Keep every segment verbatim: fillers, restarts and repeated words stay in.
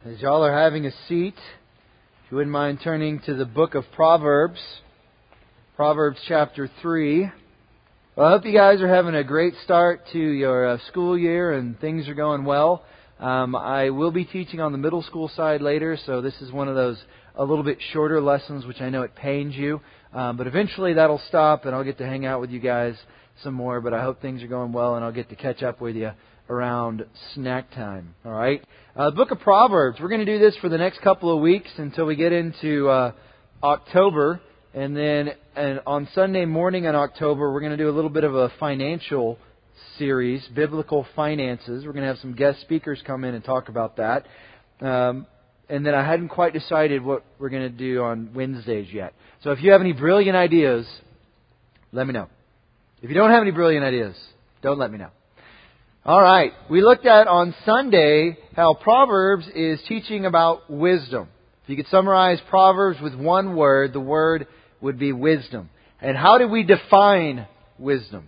As y'all are having a seat, if you wouldn't mind turning to the book of Proverbs, Proverbs chapter three. Well, I hope you guys are having a great start to your uh, school year and things are going well. Um, I will be teaching on the middle school side later, so this is one of those a little bit shorter lessons, which I know it pains you. Um, but eventually that'll stop and I'll get to hang out with you guys some more. But I hope things are going well and I'll get to catch up with you around snack time. All right. Uh, the book of Proverbs. We're going to do this for the next couple of weeks until we get into uh, October. And then and on Sunday morning in October, we're going to do a little bit of a financial series, Biblical Finances. We're going to have some guest speakers come in and talk about that. Um, and then I hadn't quite decided what we're going to do on Wednesdays yet. So if you have any brilliant ideas, let me know. If you don't have any brilliant ideas, don't let me know. All right. We looked at on Sunday how Proverbs is teaching about wisdom. If you could summarize Proverbs with one word, the word would be wisdom. And how do we define wisdom?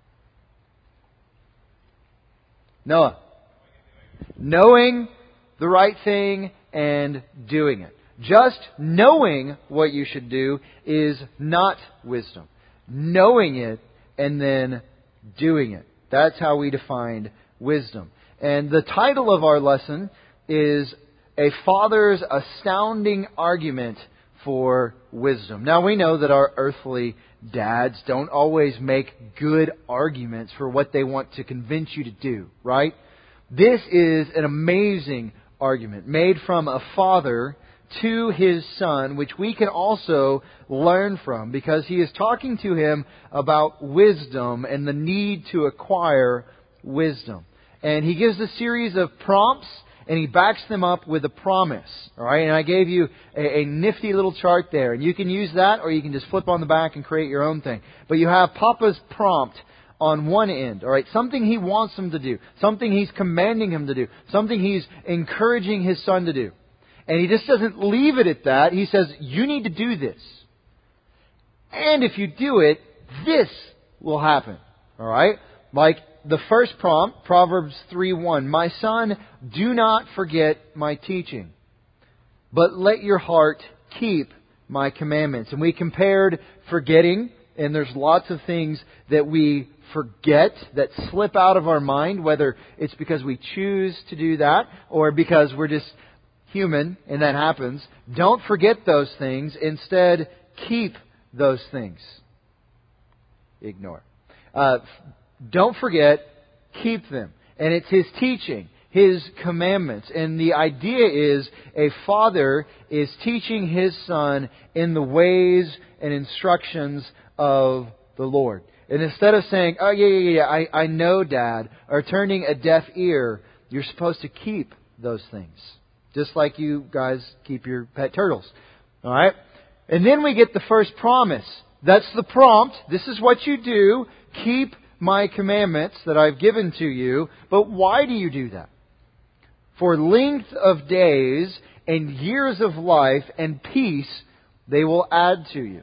Noah. Knowing the right thing and doing it. Just knowing what you should do is not wisdom. Knowing it and then doing it. That's how we defined wisdom. And the title of our lesson is A Father's Astounding Argument for Wisdom. Now we know that our earthly dads don't always make good arguments for what they want to convince you to do, right? This is an amazing argument made from a father to his son, which we can also learn from because he is talking to him about wisdom and the need to acquire wisdom. And he gives a series of prompts and he backs them up with a promise. All right, and I gave you a, a nifty little chart there, and you can use that or you can just flip on the back and create your own thing. But you have Papa's prompt on one end, all right, something he wants him to do, something he's commanding him to do, something he's encouraging his son to do. And he just doesn't leave it at that. He says, you need to do this. And if you do it, this will happen. All right? Like the first prompt, Proverbs three one. My son, do not forget my teaching, but let your heart keep my commandments. And we compared forgetting, and there's lots of things that we forget that slip out of our mind, whether it's because we choose to do that or because we're just human, and that happens. Don't forget those things. Instead, keep those things. Ignore. Uh, don't forget, keep them. And it's His teaching, His commandments. And the idea is a father is teaching his son in the ways and instructions of the Lord. And instead of saying, oh, yeah, yeah, yeah, I, I know, Dad, or turning a deaf ear, you're supposed to keep those things. Just like you guys keep your pet turtles. All right? And then we get the first promise. That's the prompt. This is what you do. Keep my commandments that I've given to you. But why do you do that? For length of days and years of life and peace they will add to you.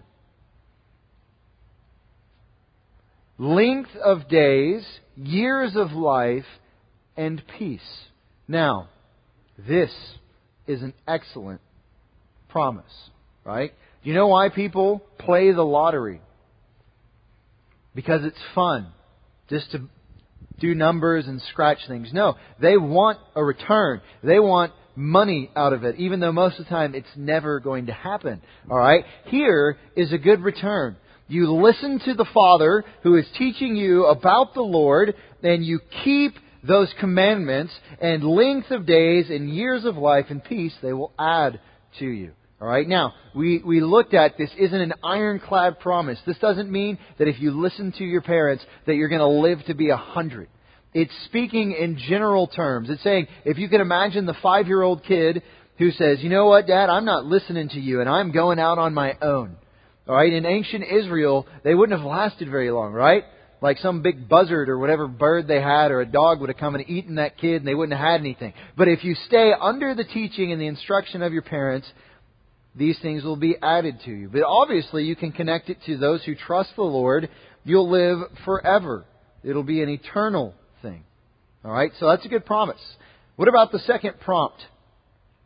Length of days, years of life, and peace. Now, this is an excellent promise, right? Do you know why people play the lottery? Because it's fun, just to do numbers and scratch things. No, they want a return. They want money out of it, even though most of the time it's never going to happen. All right? Here is a good return. You listen to the Father who is teaching you about the Lord, and you keep those commandments, and length of days and years of life and peace they will add to you. All right. Now, we, we looked at this isn't an ironclad promise. This doesn't mean that if you listen to your parents that you're going to live to be a hundred. It's speaking in general terms. It's saying, if you can imagine the five-year-old kid who says, you know what, Dad, I'm not listening to you and I'm going out on my own. All right. In ancient Israel, they wouldn't have lasted very long, right? Like some big buzzard or whatever bird they had or a dog would have come and eaten that kid and they wouldn't have had anything. But if you stay under the teaching and the instruction of your parents, these things will be added to you. But obviously you can connect it to those who trust the Lord. You'll live forever. It'll be an eternal thing. All right, so that's a good promise. What about the second prompt?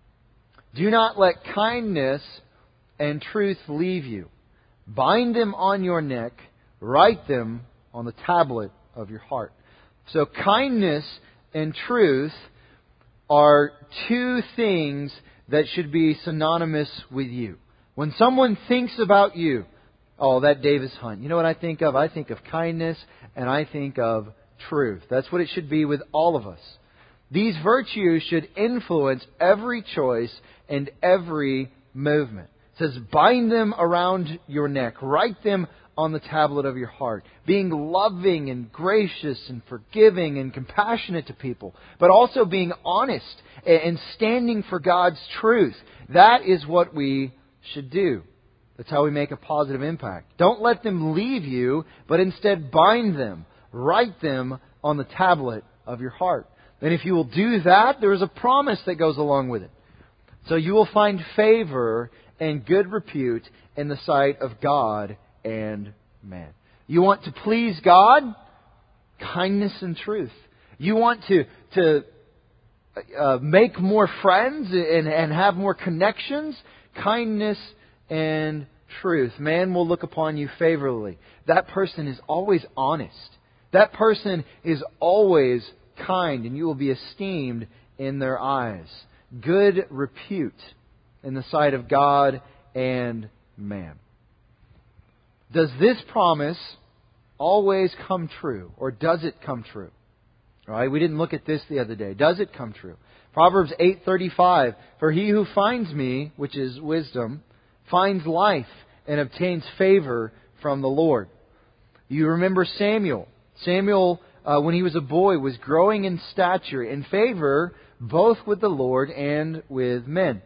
Do not let kindness and truth leave you. Bind them on your neck. Write them on the tablet of your heart. So kindness and truth are two things that should be synonymous with you. When someone thinks about you, oh, that Davis Hunt, you know what I think of? I think of kindness and I think of truth. That's what it should be with all of us. These virtues should influence every choice and every movement. It says, bind them around your neck. Write them on the tablet of your heart. Being loving and gracious and forgiving and compassionate to people. But also being honest and standing for God's truth. That is what we should do. That's how we make a positive impact. Don't let them leave you, but instead bind them. Write them on the tablet of your heart. And if you will do that, there is a promise that goes along with it. So you will find favor and good repute in the sight of God and man. You want to please God? Kindness and truth. You want to to uh, make more friends and, and have more connections? Kindness and truth. Man will look upon you favorably. That person is always honest. That person is always kind, and you will be esteemed in their eyes. Good repute in the sight of God and man. Does this promise always come true, or does it come true? All right, we didn't look at this the other day. Does it come true? Proverbs eight thirty-five, for he who finds me, which is wisdom, finds life and obtains favor from the Lord. You remember Samuel. Samuel, uh, when he was a boy, was growing in stature, in favor both with the Lord and with men.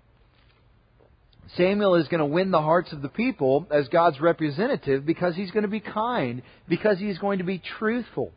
Samuel is going to win the hearts of the people as God's representative because he's going to be kind, because he's going to be truthful.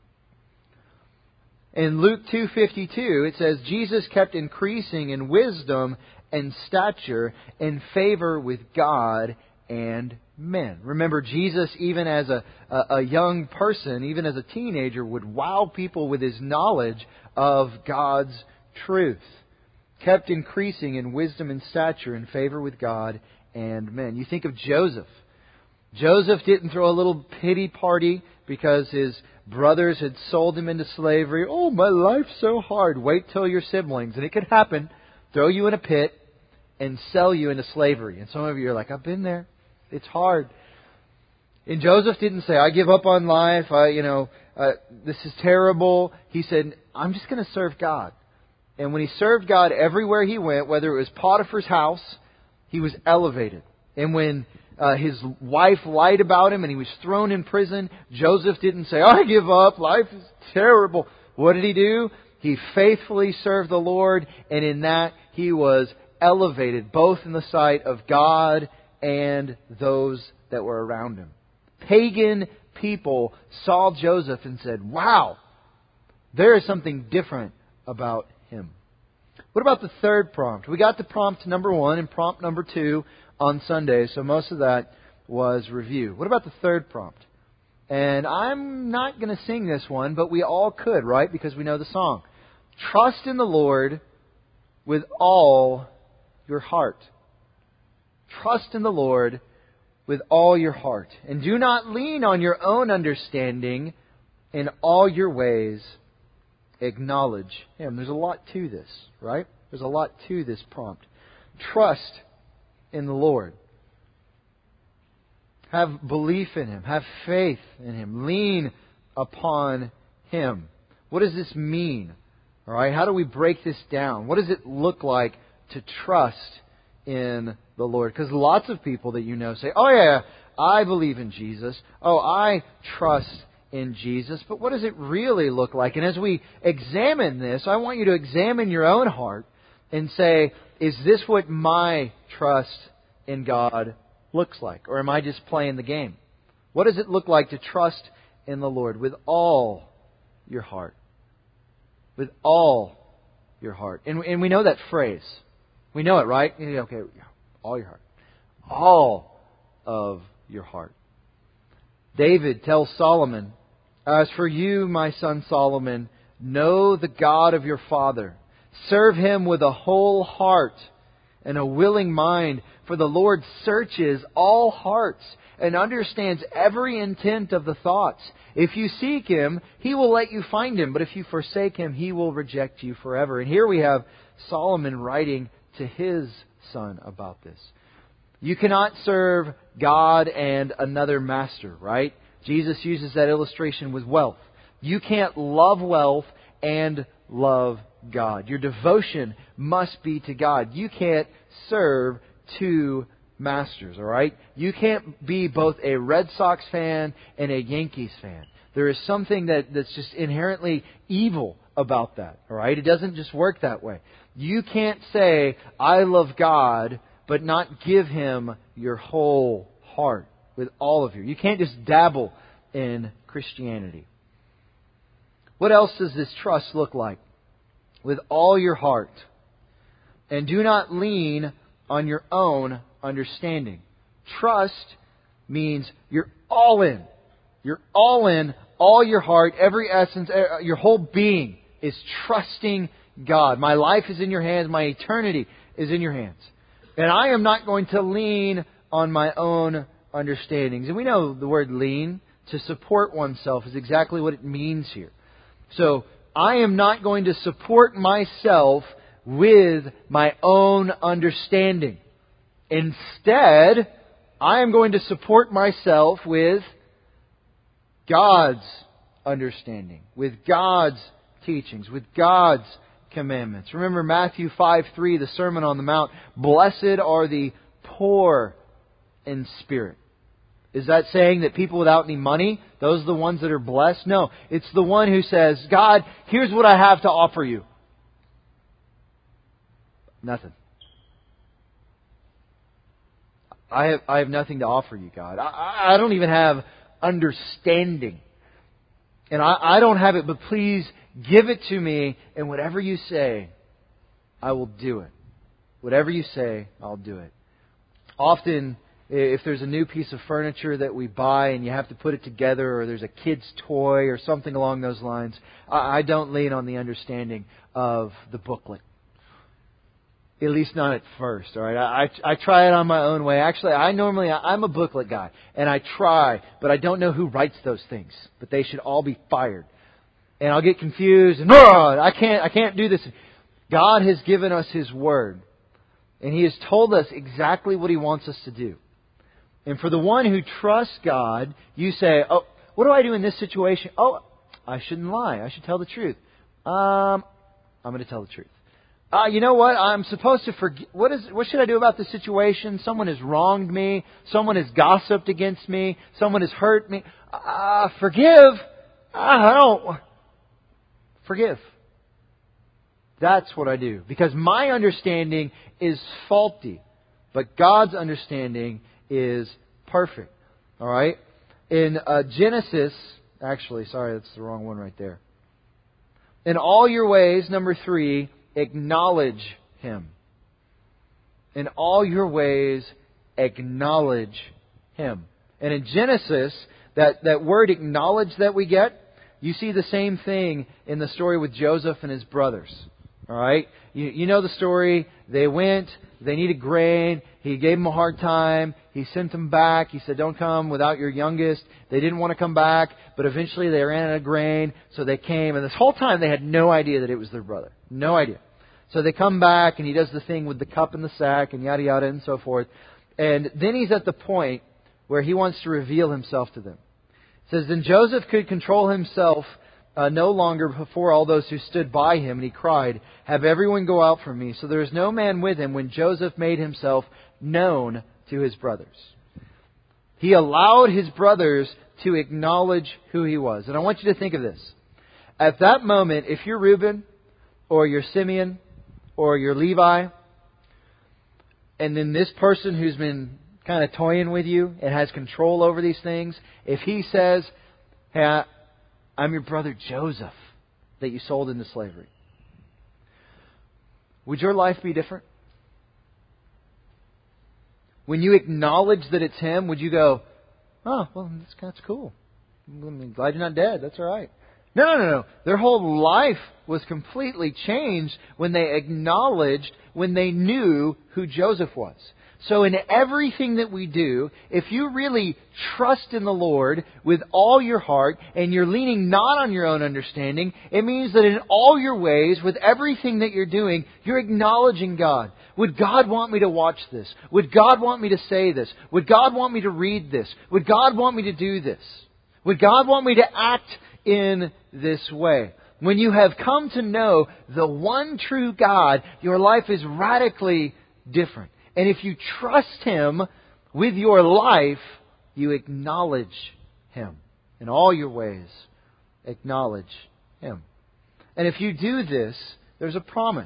In Luke two fifty-two, it says, Jesus kept increasing in wisdom and stature, in favor with God and men. Remember, Jesus, even as a, a, a young person, even as a teenager, would wow people with his knowledge of God's truth. Kept increasing in wisdom and stature, in favor with God and men. You think of Joseph. Joseph didn't throw a little pity party because his brothers had sold him into slavery. Oh, my life's so hard. Wait till your siblings. And it could happen. Throw you in a pit and sell you into slavery. And some of you are like, I've been there. It's hard. And Joseph didn't say, I give up on life. I, you know, uh, this is terrible. He said, I'm just going to serve God. And when he served God everywhere he went, whether it was Potiphar's house, he was elevated. And when uh, his wife lied about him and he was thrown in prison, Joseph didn't say, I give up. Life is terrible. What did he do? He faithfully served the Lord, and in that he was elevated, both in the sight of God and those that were around him. Pagan people saw Joseph and said, wow, there is something different about him. What about the third prompt? We got to prompt number one and prompt number two on Sunday, so most of that was review. What about the third prompt? And I'm not going to sing this one, but we all could, right? Because we know the song. Trust in the Lord with all your heart. Trust in the Lord with all your heart. And do not lean on your own understanding. In all your ways acknowledge Him. There's a lot to this, right? There's a lot to this prompt. Trust in the Lord. Have belief in Him. Have faith in Him. Lean upon Him. What does this mean? All right, how do we break this down? What does it look like to trust in the Lord? Because lots of people that you know say, oh yeah, I believe in Jesus. Oh, I trust in Jesus. But what does it really look like? And as we examine this, I want you to examine your own heart and say, is this what my trust in God looks like? Or am I just playing the game? What does it look like to trust in the Lord with all your heart? With all your heart. And, and we know that phrase. We know it, right? Okay, all your heart. All of your heart. David tells Solomon, as for you, my son Solomon, know the God of your father. Serve Him with a whole heart and a willing mind, for the Lord searches all hearts and understands every intent of the thoughts. If you seek Him, He will let you find Him, but if you forsake Him, He will reject you forever. And here we have Solomon writing to his son about this. You cannot serve God and another master, right? Jesus uses that illustration with wealth. You can't love wealth and love God. Your devotion must be to God. You can't serve two masters, all right? You can't be both a Red Sox fan and a Yankees fan. There is something that, that's just inherently evil about that, all right? It doesn't just work that way. You can't say, I love God, but not give Him your whole heart with all of you. You can't just dabble in Christianity. What else does this trust look like? With all your heart. And do not lean on your own understanding. Trust means you're all in. You're all in, all your heart, every essence, your whole being is trusting God. My life is in your hands. My eternity is in your hands. And I am not going to lean on my own understandings. And we know the word lean, to support oneself, is exactly what it means here. So, I am not going to support myself with my own understanding. Instead, I am going to support myself with God's understanding, with God's teachings, with God's commandments. Remember Matthew five three, the Sermon on the Mount. Blessed are the poor in spirit. Is that saying that people without any money, those are the ones that are blessed? No. It's the one who says, God, here's what I have to offer you. Nothing. I have, I have nothing to offer you, God. I, I don't even have understanding. And I, I don't have it, but please give it to me, and whatever you say, I will do it. Whatever you say, I'll do it. Often, if there's a new piece of furniture that we buy and you have to put it together, or there's a kid's toy or something along those lines, I, I don't lean on the understanding of the booklet. At least not at first, all right? I, I, I try it on my own way. Actually, I normally, I'm a booklet guy, and I try, but I don't know who writes those things. But they should all be fired. And I'll get confused, and oh, I can't, I can't do this. God has given us His Word, and He has told us exactly what He wants us to do. And for the one who trusts God, you say, oh, what do I do in this situation? Oh, I shouldn't lie. I should tell the truth. Um, I'm going to tell the truth. Uh, you know what? I'm supposed to forgive. What is? What should I do about this situation? Someone has wronged me. Someone has gossiped against me. Someone has hurt me. Uh, forgive? I don't. Forgive. That's what I do. Because my understanding is faulty. But God's understanding is perfect. All right? In uh, Genesis, actually, sorry, that's the wrong one right there. In all your ways, number three, acknowledge Him. In all your ways, acknowledge Him. And in Genesis, that, that word acknowledge that we get, you see the same thing in the story with Joseph and his brothers. All right? You, you know the story. They went. They needed grain. He gave them a hard time. He sent them back. He said, don't come without your youngest. They didn't want to come back, but eventually they ran out of grain, so they came. And this whole time they had no idea that it was their brother. No idea. So they come back, and he does the thing with the cup and the sack, and yada yada and so forth. And then he's at the point where he wants to reveal himself to them. It says, then Joseph could control himself Uh, no longer before all those who stood by him, and he cried, have everyone go out from me. So there was no man with him when Joseph made himself known to his brothers. He allowed his brothers to acknowledge who he was. And I want you to think of this. At that moment, if you're Reuben, or you're Simeon, or you're Levi, and then this person who's been kind of toying with you and has control over these things, if he says, hey, I'm your brother Joseph that you sold into slavery, would your life be different? When you acknowledge that it's him, would you go, oh, well, that's, that's cool. I'm glad you're not dead. That's all right. No, no, no, no. Their whole life was completely changed when they acknowledged, when they knew who Joseph was. So in everything that we do, if you really trust in the Lord with all your heart and you're leaning not on your own understanding, it means that in all your ways, with everything that you're doing, you're acknowledging God. Would God want me to watch this? Would God want me to say this? Would God want me to read this? Would God want me to do this? Would God want me to act in this way? When you have come to know the one true God, your life is radically different. And if you trust Him with your life, you acknowledge Him. In all your ways, acknowledge Him. And if you do this, there's a promise.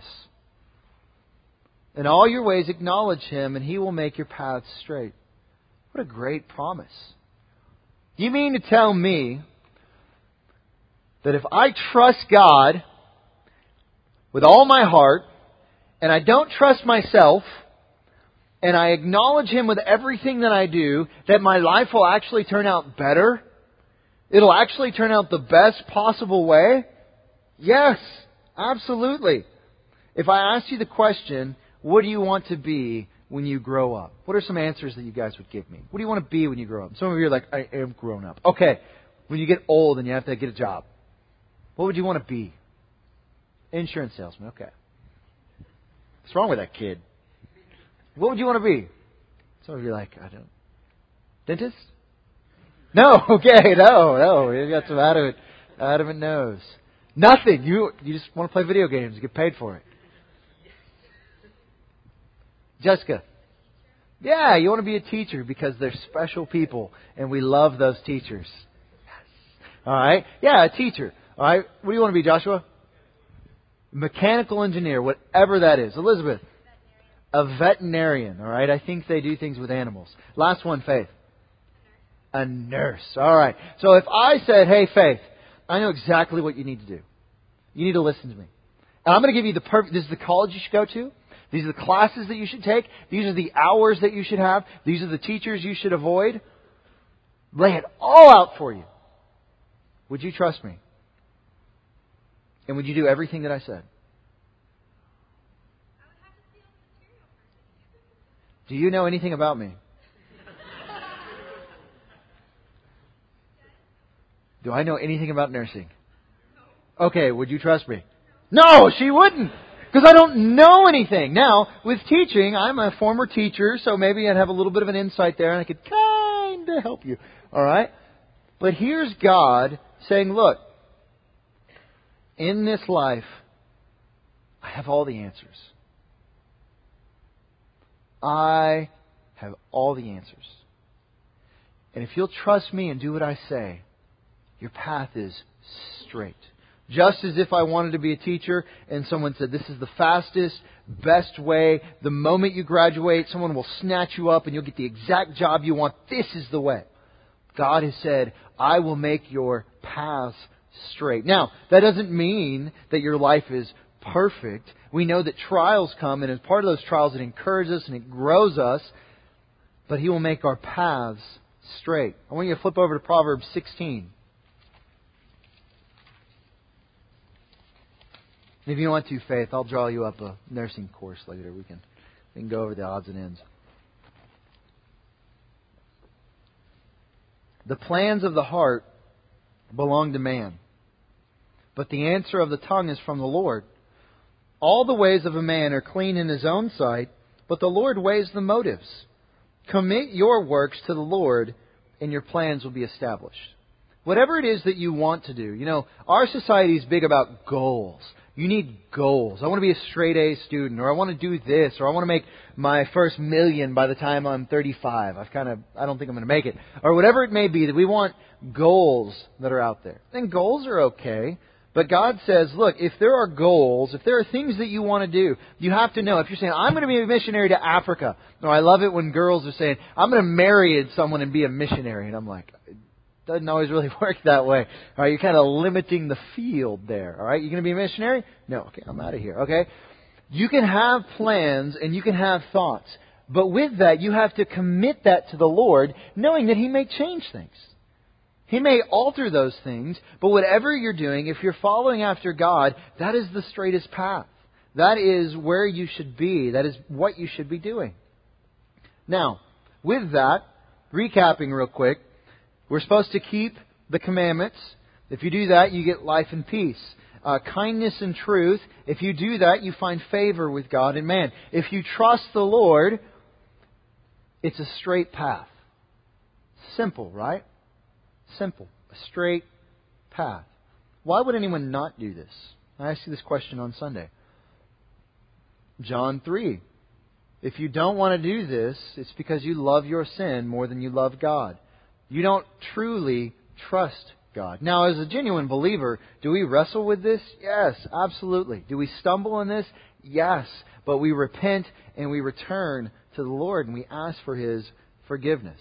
In all your ways, acknowledge Him, and He will make your paths straight. What a great promise. You mean to tell me that if I trust God with all my heart, and I don't trust myself, and I acknowledge Him with everything that I do, that my life will actually turn out better? It'll actually turn out the best possible way? Yes, absolutely. If I asked you the question, what do you want to be when you grow up? What are some answers that you guys would give me? What do you want to be when you grow up? Some of you are like, I am grown up. Okay, when you get old and you have to get a job, what would you want to be? Insurance salesman, okay. What's wrong with that kid? What would you want to be? Some of you are like, I don't. Dentist? No, okay, no, no. You got some adamant, adamant no's. Nothing. You you just want to play video games and get paid for it. Jessica? Yeah, you want to be a teacher because they're special people and we love those teachers. Yes. All right. Yeah, a teacher. All right. What do you want to be, Joshua? Mechanical engineer, whatever that is. Elizabeth? A veterinarian, all right? I think they do things with animals. Last one, Faith. A nurse. All right. So if I said, hey, Faith, I know exactly what you need to do. You need to listen to me. And I'm going to give you the perfect, this is the college you should go to. These are the classes that you should take. These are the hours that you should have. These are the teachers you should avoid. Lay it all out for you. Would you trust me? And would you do everything that I said? Do you know anything about me? Do I know anything about nursing? Okay, would you trust me? No, she wouldn't. Because I don't know anything. Now, with teaching, I'm a former teacher, so maybe I'd have a little bit of an insight there and I could kind of help you. All right? But here's God saying, look, in this life, I have all the answers. I have all the answers. And if you'll trust me and do what I say, your path is straight. Just as if I wanted to be a teacher and someone said, this is the fastest, best way. The moment you graduate, someone will snatch you up and you'll get the exact job you want. This is the way. God has said, I will make your paths straight. Now, that doesn't mean that your life is perfect. We know that trials come, and as part of those trials, it encourages us and it grows us. But He will make our paths straight. I want you to flip over to Proverbs sixteen. If you want to, Faith, I'll draw you up a nursing course later. We can, we can go over the odds and ends. The plans of the heart belong to man, but the answer of the tongue is from the Lord. All the ways of a man are clean in his own sight, but the Lord weighs the motives. Commit your works to the Lord, and your plans will be established. Whatever it is that you want to do. You know, our society is big about goals. You need goals. I want to be a straight A student, or I want to do this, or I want to make my first million by the time I'm thirty-five. I've kind of, I don't think I'm going to make it. Or whatever it may be, that we want goals that are out there. And goals are okay. But God says, look, if there are goals, if there are things that you want to do, you have to know. If you're saying, I'm going to be a missionary to Africa. No, I love it when girls are saying, I'm going to marry someone and be a missionary. And I'm like, it doesn't always really work that way. All right, you're kind of limiting the field there. All right, you're going to be a missionary? No, okay, I'm out of here. Okay, you can have plans and you can have thoughts. But with that, you have to commit that to the Lord, knowing that He may change things. He may alter those things, but whatever you're doing, if you're following after God, that is the straightest path. That is where you should be. That is what you should be doing. Now, with that, recapping real quick, we're supposed to keep the commandments. If you do that, you get life and peace. Uh, kindness and truth. If you do that, you find favor with God and man. If you trust the Lord, it's a straight path. Simple, right? Simple. A straight path. Why would anyone not do this? I asked you this question on Sunday. John three. If you don't want to do this, it's because you love your sin more than you love God. You don't truly trust God. Now, as a genuine believer, do we wrestle with this? Yes, absolutely. Do we stumble in this? Yes. But we repent and we return to the Lord and we ask for His forgiveness.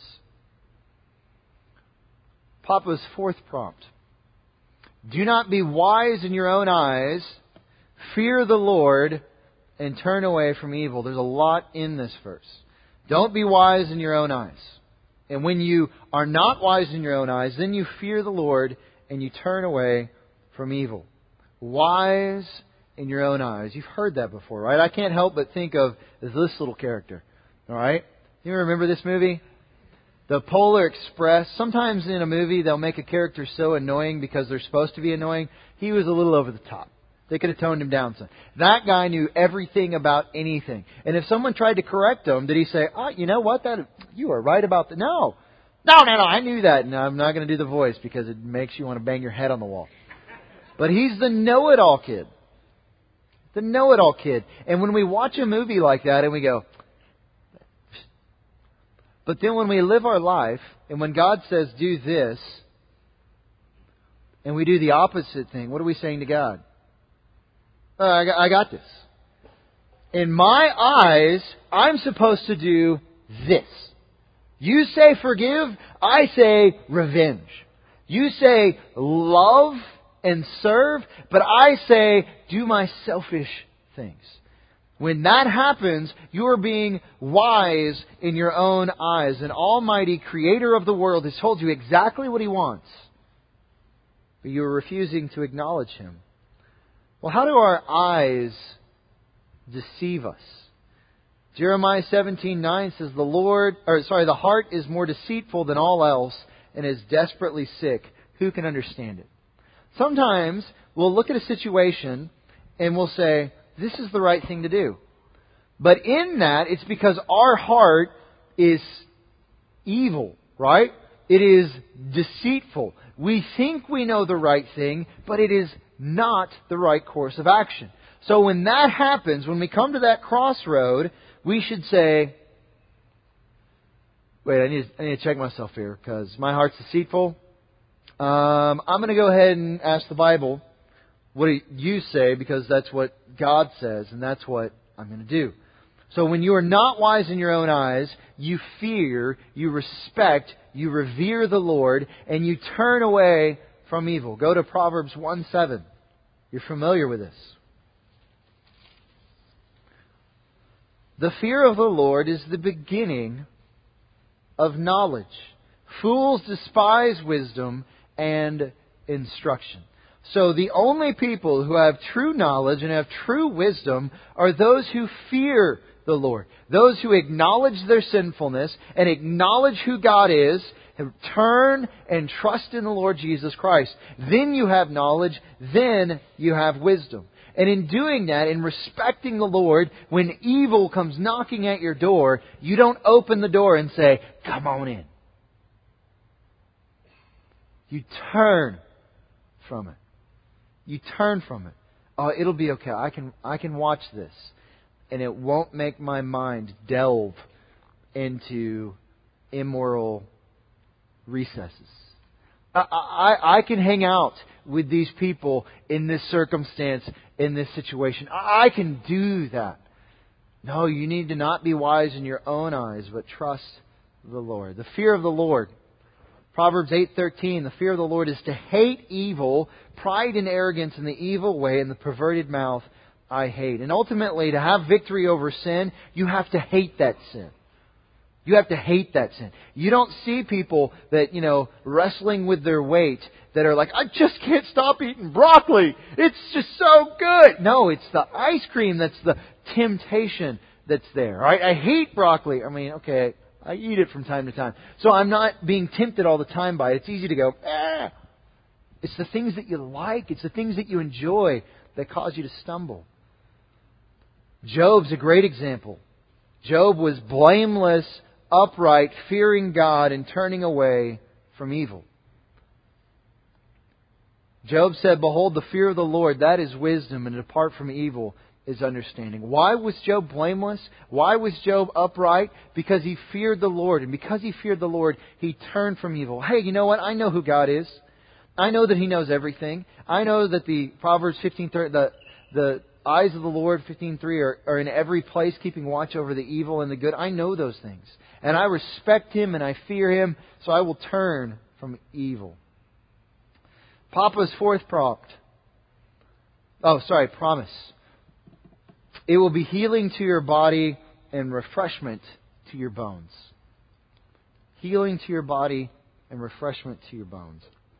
Papa's fourth prompt. Do not be wise in your own eyes. Fear the Lord and turn away from evil. There's a lot in this verse. Don't be wise in your own eyes. And when you are not wise in your own eyes, then you fear the Lord and you turn away from evil. Wise in your own eyes. You've heard that before, right? I can't help but think of this little character. All right? You remember this movie? The Polar Express. Sometimes in a movie they'll make a character so annoying because they're supposed to be annoying. He was a little over the top. They could have toned him down some. That guy knew everything about anything. And if someone tried to correct him, did he say, "Oh, you know what? That you are right about that." No. No, no, no, I knew that. And I'm not going to do the voice because it makes you want to bang your head on the wall. But he's the know-it-all kid. The know-it-all kid. And when we watch a movie like that and we go... But then when we live our life, and when God says, do this, and we do the opposite thing, what are we saying to God? Uh, I, got, I got this. In my eyes, I'm supposed to do this. You say forgive, I say revenge. You say love and serve, but I say do my selfish things. When that happens, you are being wise in your own eyes. An almighty creator of the world has told you exactly what He wants, but you are refusing to acknowledge Him. Well, how do our eyes deceive us? Jeremiah seventeen nine says, "The Lord, or sorry, the heart is more deceitful than all else and is desperately sick. Who can understand it?" Sometimes we'll look at a situation and we'll say, "This is the right thing to do." But in that, it's because our heart is evil, right? It is deceitful. We think we know the right thing, but it is not the right course of action. So when that happens, when we come to that crossroad, we should say, wait, I need, I need to check myself here because my heart's deceitful. Um, I'm going to go ahead and ask the Bible, what do you say? Because that's what God says, and that's what I'm going to do. So when you are not wise in your own eyes, you fear, you respect, you revere the Lord, and you turn away from evil. Go to Proverbs one seven. You're familiar with this. The fear of the Lord is the beginning of knowledge. Fools despise wisdom and instruction. So the only people who have true knowledge and have true wisdom are those who fear the Lord. Those who acknowledge their sinfulness and acknowledge who God is, and turn and trust in the Lord Jesus Christ. Then you have knowledge, then you have wisdom. And in doing that, in respecting the Lord, when evil comes knocking at your door, you don't open the door and say, "Come on in." You turn from it. You turn from it. Oh, it'll be okay. I can I can watch this. And it won't make my mind delve into immoral recesses. I, I, I can hang out with these people in this circumstance, in this situation. I, I can do that. No, you need to not be wise in your own eyes, but trust the Lord. The fear of the Lord. Proverbs eight thirteen, the fear of the Lord is to hate evil, pride and arrogance in the evil way, and the perverted mouth I hate. And ultimately, to have victory over sin, you have to hate that sin. You have to hate that sin. You don't see people that, you know, wrestling with their weight that are like, I just can't stop eating broccoli. It's just so good. No, it's the ice cream that's the temptation that's there. Right? I hate broccoli. I mean, okay, I eat it from time to time. So I'm not being tempted all the time by it. It's easy to go, ah. It's the things that you like. It's the things that you enjoy that cause you to stumble. Job's a great example. Job was blameless, upright, fearing God, and turning away from evil. Job said, behold, the fear of the Lord, that is wisdom, and to depart from evil is understanding. Why was Job blameless? Why was Job upright? Because he feared the Lord. And because he feared the Lord, he turned from evil. Hey, you know what? I know who God is. I know that He knows everything. I know that the Proverbs fifteen thirty, the, the eyes of the Lord fifteen three are, are in every place, keeping watch over the evil and the good. I know those things. And I respect Him and I fear Him, so I will turn from evil. Papa's fourth prompt. Oh, sorry, promise. It will be healing to your body and refreshment to your bones. Healing to your body and refreshment to your bones.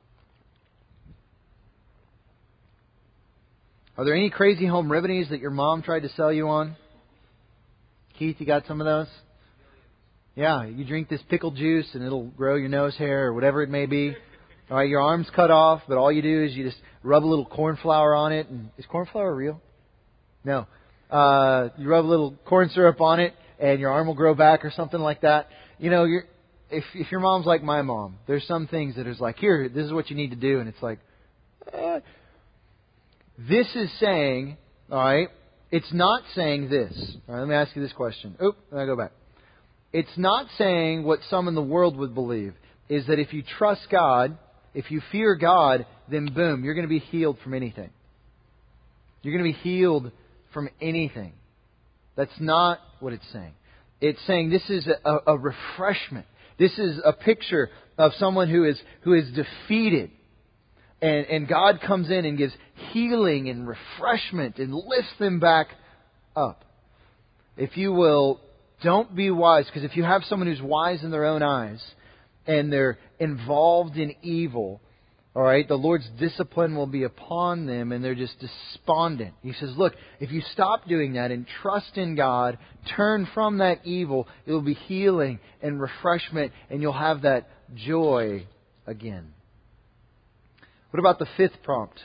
Are there any crazy home remedies that your mom tried to sell you on? Keith, you got some of those? Yeah, you drink this pickle juice and it'll grow your nose hair or whatever it may be. All right, your arm's cut off, but all you do is you just rub a little corn flour on it. And is corn flour real? No. Uh, you rub a little corn syrup on it and your arm will grow back or something like that. You know, you're, if if your mom's like my mom, there's some things that is like, here, this is what you need to do, and it's like, eh. This is saying, all right, it's not saying this. All right, let me ask you this question. Oop, let me go back. It's not saying what some in the world would believe, is that if you trust God, if you fear God, then boom, you're going to be healed from anything. You're going to be healed from anything. That's not what it's saying. It's saying this is a, a refreshment. This is a picture of someone who is who is defeated. And, and God comes in and gives healing and refreshment and lifts them back up. If you will, don't be wise. Because if you have someone who's wise in their own eyes and they're involved in evil, all right, the Lord's discipline will be upon them and they're just despondent. He says, look, if you stop doing that and trust in God, turn from that evil, it will be healing and refreshment and you'll have that joy again. What about the fifth prompt?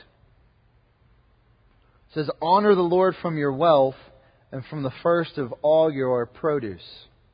It says, honor the Lord from your wealth and from the first of all your produce.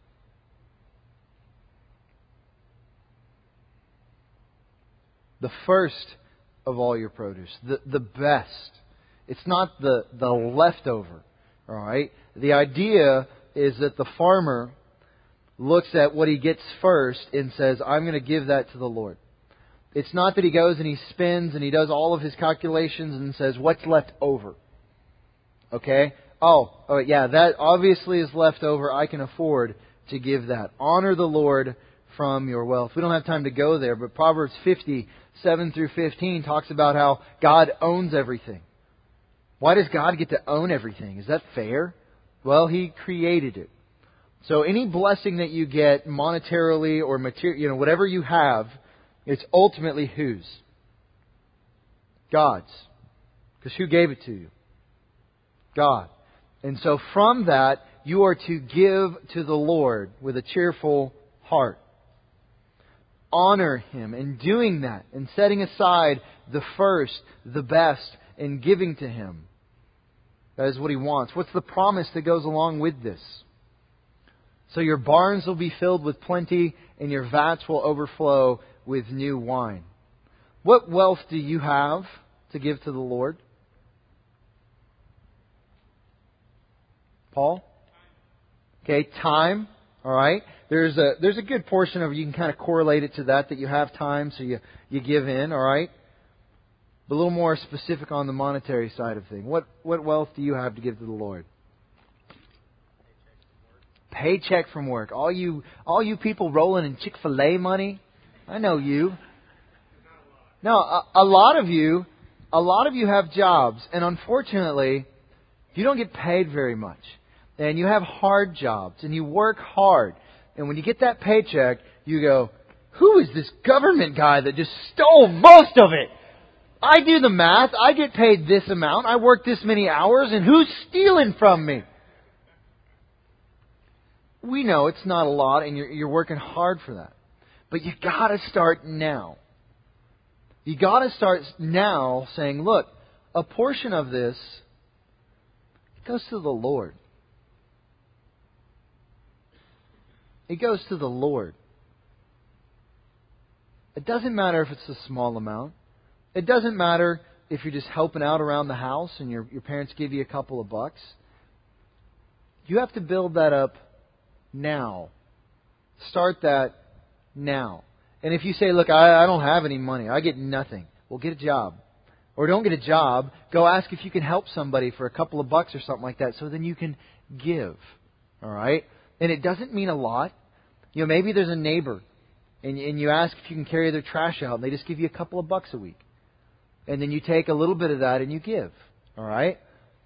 The first of all your produce. The, the best. It's not the, the leftover. All right? The idea is that the farmer looks at what he gets first and says, I'm going to give that to the Lord. It's not that he goes and he spends and he does all of his calculations and says, what's left over? Okay? Oh, oh yeah, that obviously is left over. I can afford to give that. Honor the Lord from your wealth. We don't have time to go there, but Proverbs fifty, seven through fifteen talks about how God owns everything. Why does God get to own everything? Is that fair? Well, He created it. So any blessing that you get monetarily or material, you know, whatever you have, it's ultimately whose? God's. Because who gave it to you? God. And so from that, you are to give to the Lord with a cheerful heart. Honor Him in doing that and setting aside the first, the best, and giving to Him. That is what He wants. What's the promise that goes along with this? So your barns will be filled with plenty and your vats will overflow with new wine. What wealth do you have to give to the Lord? Paul? Okay, time. All right. There's a there's a good portion of you can kind of correlate it to that that you have time, so you you give in. All right. But a little more specific on the monetary side of things. What what wealth do you have to give to the Lord? Paycheck from work. All you all you people rolling in Chick-fil-A money. I know you. No, a, a lot of you, a lot of you have jobs, and unfortunately, you don't get paid very much. And you have hard jobs, and you work hard. And when you get that paycheck, you go, who is this government guy that just stole most of it? I do the math. I get paid this amount. I work this many hours. And who's stealing from me? We know it's not a lot and you're, you're working hard for that. But you got to start now. You got to start now saying, look, a portion of this goes to the Lord. It goes to the Lord. It doesn't matter if it's a small amount. It doesn't matter if you're just helping out around the house and your, your parents give you a couple of bucks. You have to build that up now. Start that now. And if you say, look, I, I don't have any money. I get nothing. Well, get a job. Or don't get a job. Go ask if you can help somebody for a couple of bucks or something like that so then you can give. All right? And it doesn't mean a lot. You know, maybe there's a neighbor and, and you ask if you can carry their trash out and they just give you a couple of bucks a week. And then you take a little bit of that and you give. All right?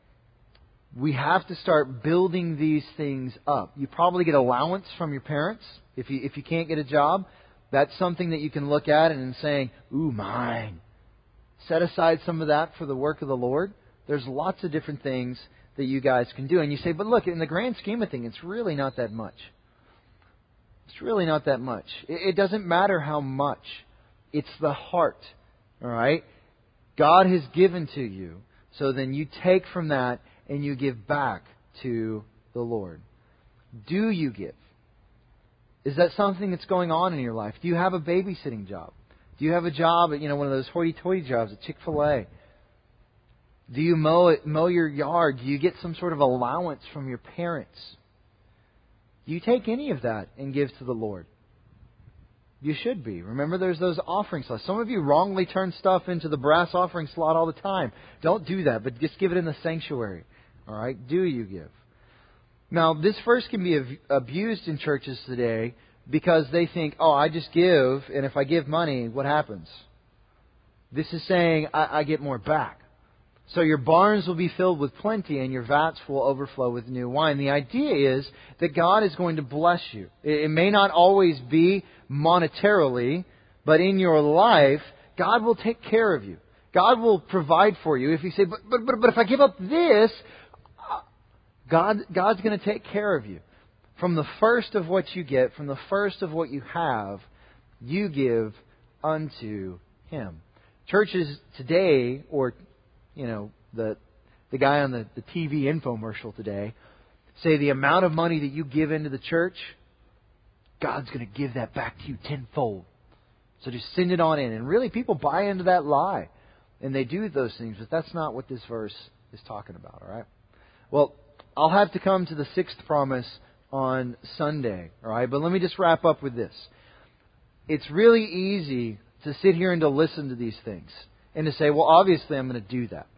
We have to start building these things up. You probably get allowance from your parents. If you if you can't get a job, that's something that you can look at and saying, ooh, mine. Set aside some of that for the work of the Lord. There's lots of different things that you guys can do. And you say, but look, in the grand scheme of things, it's really not that much. It's really not that much. It, it doesn't matter how much. It's the heart. All right? God has given to you. So then you take from that and you give back to the Lord. Do you give? Is that something that's going on in your life? Do you have a babysitting job? Do you have a job at, you know, one of those hoity-toity jobs at Chick-fil-A? Do you mow it, mow your yard? Do you get some sort of allowance from your parents? Do you take any of that and give to the Lord? You should be. Remember, there's those offering slots. Some of you wrongly turn stuff into the brass offering slot all the time. Don't do that, but just give it in the sanctuary. All right? Do you give? Now, this verse can be abused in churches today because they think, oh, I just give, and if I give money, what happens? This is saying, I, I get more back. So your barns will be filled with plenty and your vats will overflow with new wine. The idea is that God is going to bless you. It may not always be monetarily, but in your life, God will take care of you. God will provide for you. If you say, but but but, but if I give up this, God God's going to take care of you. From the first of what you get, from the first of what you have, you give unto Him. Churches today, or you know, the the guy on the, the T V infomercial today, say the amount of money that you give into the church, God's going to give that back to you tenfold. So just send it on in. And really, people buy into that lie. And they do those things, but that's not what this verse is talking about, all right? Well, I'll have to come to the sixth promise on Sunday, all right? But let me just wrap up with this. It's really easy to sit here and to listen to these things and to say, well, obviously I'm going to do that.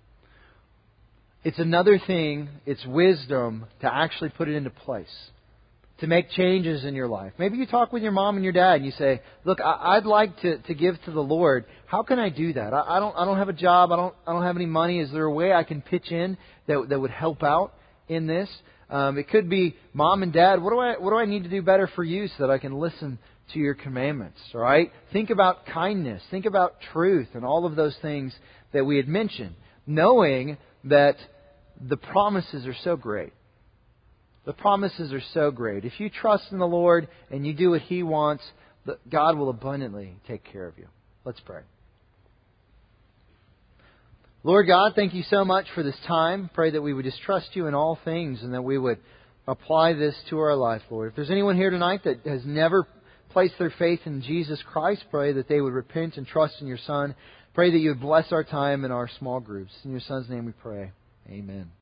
It's another thing, it's wisdom to actually put it into place, to make changes in your life. Maybe you talk with your mom and your dad and you say, look, I'd like to, to give to the Lord. How can I do that? I, I don't I don't have a job. I don't I don't have any money. Is there a way I can pitch in that that would help out in this? Um, it could be, Mom and Dad, what do I what do I need to do better for you so that I can listen to your commandments? All right? Think about kindness. Think about truth and all of those things that we had mentioned, knowing that the promises are so great. The promises are so great. If you trust in the Lord and you do what He wants, God will abundantly take care of you. Let's pray. Lord God, thank You so much for this time. Pray that we would just trust You in all things and that we would apply this to our life, Lord. If there's anyone here tonight that has never placed their faith in Jesus Christ, pray that they would repent and trust in Your Son. Pray that You would bless our time in our small groups. In Your Son's name we pray. Amen.